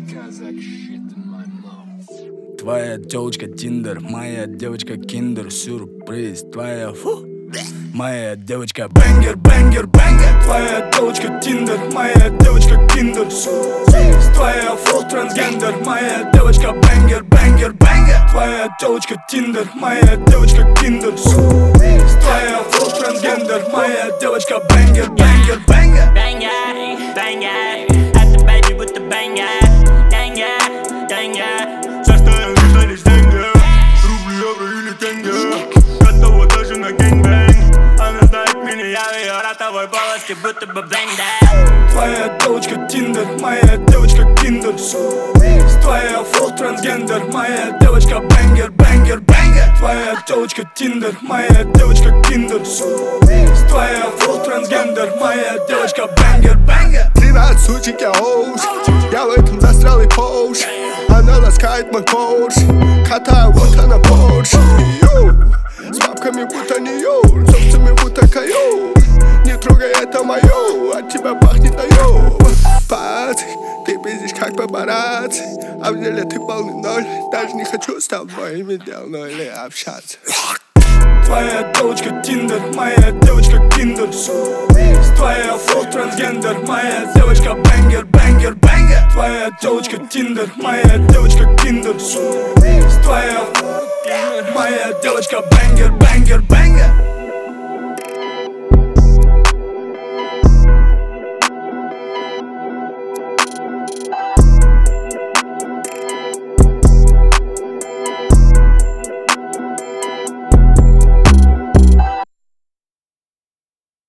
Твоя девочка Тиндер, моя девочка Киндер, сюрприз. Твоя моя девочка бэнгер, бэнгер, бэнгер. Твоя девочка Тиндер, моя девочка Киндер, сюрприз. Твоя фул трансгендер, моя девочка бэнгер, бэнгер, бэнгер. Твоя девочка Тиндер, моя девочка Киндер, сюрприз. Твоя фул трансгендер, моя девочка бэнгер, бэнгер, бэнгер. Бэнгер, бэнгер, это бэйби будто бэнгер. Бэнгер, бэнгер, все, что я вижу, лишь деньги. Рубли, евро или тенге, готова даже на гэнгбэнг. Она знает меня, я в ее ротовой полости, будто бы блендер. Твоя девочка Тиндер, моя девочка Киндер, сюрприз. Твоя фул трансгендер, моя девочка бэнгер, бэнгер, бэнгер. Твоя девочка Тиндер, моя девочка Киндер, сюрприз. Твоя фул трансгендер, моя девочка бэнгер, бэнгер. 13 сучек я оуш, я в этом застрял и поуш. Она ласкает мой поуш, катаю вот она Порш. С бабками будто не юр, с овцами будто каюр. Не трогай, это моё, от тебя пахнет на ё. Пац, ты пиздишь как папарацци, а в деле ты полный ноль. Даже не хочу с тобой иметь дело или общаться. Твоя девочка Тиндер, моя девочка Киндер, сюрприз. Твоя фул трансгендер, моя девочка бэнгер, бэнгер, бэнгер. Твоя девочка Тиндер, моя девочка Киндер, сюрприз. Твоя моя девочка бэнгер, бэнгер,